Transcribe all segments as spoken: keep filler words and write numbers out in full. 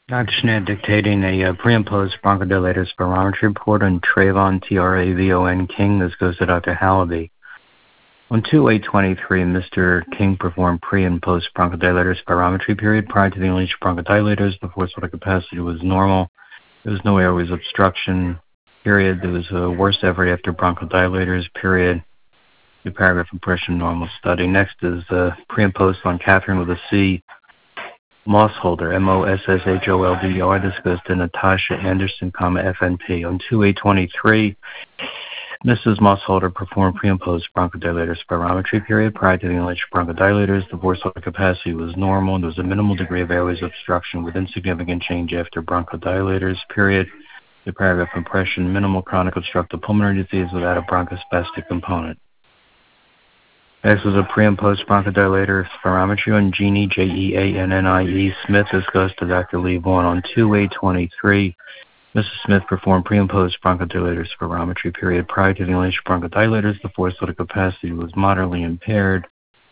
Doctor Schnatt dictating a uh, pre and post bronchodilator spirometry report on Travon, T R A V O N King. This goes to Doctor Hallaby. On two eight twenty-three, Mister King performed pre and post bronchodilator spirometry period. Prior to the unleashed bronchodilators, the forced vital capacity was normal. There was no airways obstruction period. There was a worst effort after bronchodilators period. The paragraph impression normal study. Next is uh, pre and post on Catherine with a C. Mossholder, M O S S H O L D E R. This goes to Natasha Anderson, comma, F N P. On two eight twenty-three, Missus Mossholder performed pre and post bronchodilator spirometry period. Prior to the unleashed bronchodilators, the forced vital capacity was normal. There was a minimal degree of airways obstruction with insignificant change after bronchodilators period. The paragraph impression, minimal chronic obstructive pulmonary disease without a bronchospastic component. Next was a pre and post bronchodilator spirometry on Jeannie, J E A N N I E Smith. This goes to Doctor Lee Vaughn. On two eight twenty-three, Missus Smith performed pre and post bronchodilator spirometry period. Prior to the unleashed bronchodilators, the forced vital capacity was moderately impaired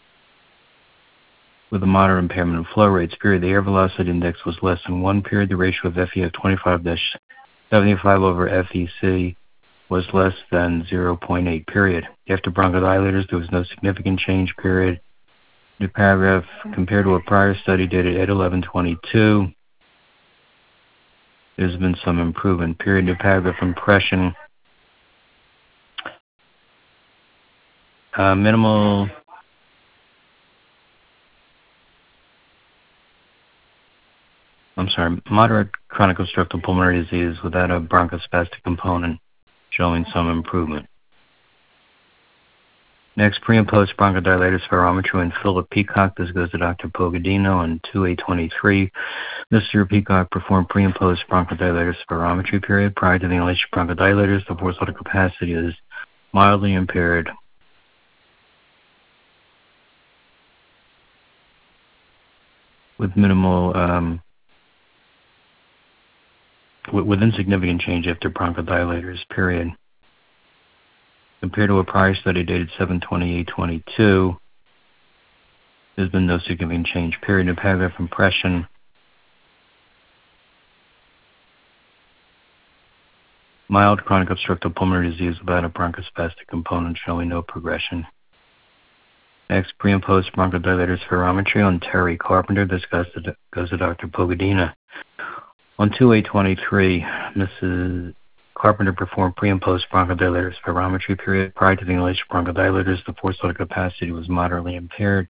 with a moderate impairment in flow rates. Period. The air velocity index was less than one. Period. The ratio of F E F twenty-five to seventy-five over F E C was less than zero point eight, period. After bronchodilators, there was no significant change, period. New paragraph, compared to a prior study dated eight eleven twenty-two, there's been some improvement, period. New paragraph, impression, uh, minimal, I'm sorry, moderate chronic obstructive pulmonary disease without a bronchospastic component, showing some improvement. Next, pre and post bronchodilator spirometry in Philip Peacock. This goes to Doctor Pogodino on two eight twenty-three. Mister Peacock performed pre and post bronchodilator spirometry period. Prior to the unleashed bronchodilators, the forced vital capacity is mildly impaired with minimal, um, with, with insignificant change after bronchodilators, period. Compared to a prior study dated seven twenty-eight twenty-two, there's been no significant change, period. New paragraph, impression, mild chronic obstructive pulmonary disease without a bronchospastic component, showing no progression. Next, pre and post bronchodilator spirometry on Terry Carpenter. This goes to, goes to Doctor Pogodina. On two eight twenty-three, Missus Carpenter performed pre and post bronchodilator spirometry period. Prior to the unleashed bronchodilators, the forced vital capacity was moderately impaired,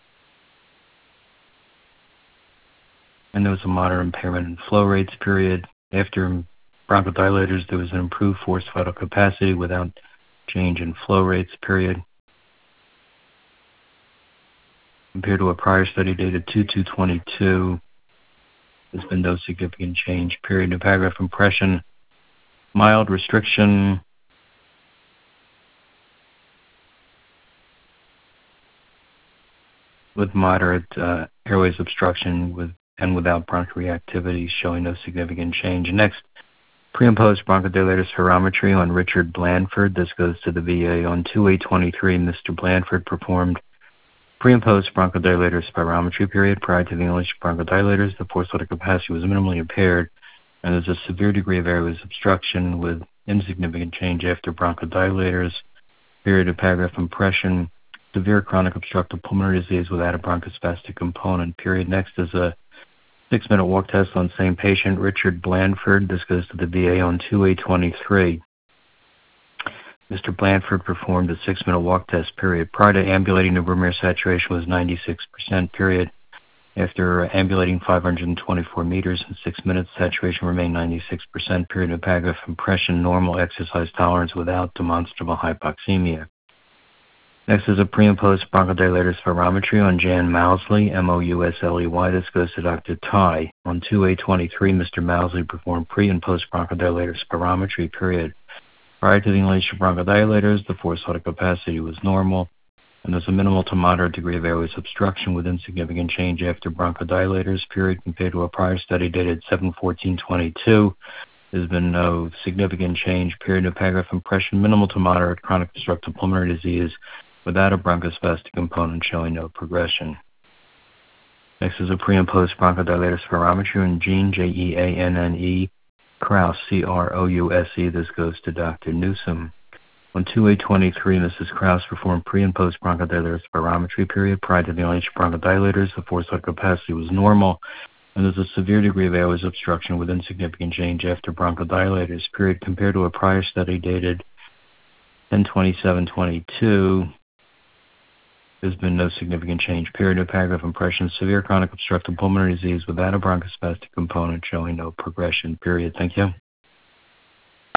and there was a moderate impairment in flow rates, period. After bronchodilators, there was an improved forced vital capacity without change in flow rates, period. Compared to a prior study dated two two twenty-two, there's been no significant change, period. New paragraph, impression, mild restriction, with moderate uh, airways obstruction with and without bronchoreactivity, showing no significant change. Next, pre and post bronchodilator spirometry on Richard Blandford. This goes to the V A. On two eight twenty-three, Mister Blandford performed pre and post bronchodilator spirometry period. Prior to the unleashed bronchodilators, the forced vital capacity was minimally impaired, and there's a severe degree of airways obstruction with insignificant change after bronchodilators. Period of paragraph, impression, severe chronic obstructive pulmonary disease without a bronchospastic component, period. Next is a six-minute walk test on same patient, Richard Blandford. This goes to the V A on two eight twenty-three. Mister Blandford performed a six-minute walk test, period. Prior to ambulating, the room air saturation was ninety-six percent, period. After ambulating five hundred twenty-four meters in six minutes, saturation remained ninety-six percent, period. Of paragraph, impression, normal exercise tolerance without demonstrable hypoxemia. Next is a pre and post bronchodilator spirometry on Jan Mousley, M O U S L E Y. This goes to Doctor Tai. On two eight twenty-three, Mister Mousley performed pre and post bronchodilator spirometry, period. Prior to the unleashed bronchodilators, the forced vital capacity was normal, and there's a minimal to moderate degree of airways obstruction with insignificant change after bronchodilators, period. Compared to a prior study dated seven fourteen twenty-two, there's been no significant change, period. Of paragraph, impression, minimal to moderate chronic obstructive pulmonary disease without a bronchospastic component, showing no progression. Next is a pre and post bronchodilator spirometry on Jeanne, J E A N N E, Krause, C R O U S E. This goes to Doctor Newsom. On two eight twenty-three, Missus Krause performed pre and post bronchodilator spirometry period. Prior to the inhalation bronchodilators, the forced lung capacity was normal, and there's a severe degree of airways obstruction with insignificant change after bronchodilators period. Compared to a prior study dated ten twenty-seven twenty-two, there's been no significant change. Period. No paragraph impression. Severe chronic obstructive pulmonary disease without a bronchospastic component showing no progression. Period. Thank you.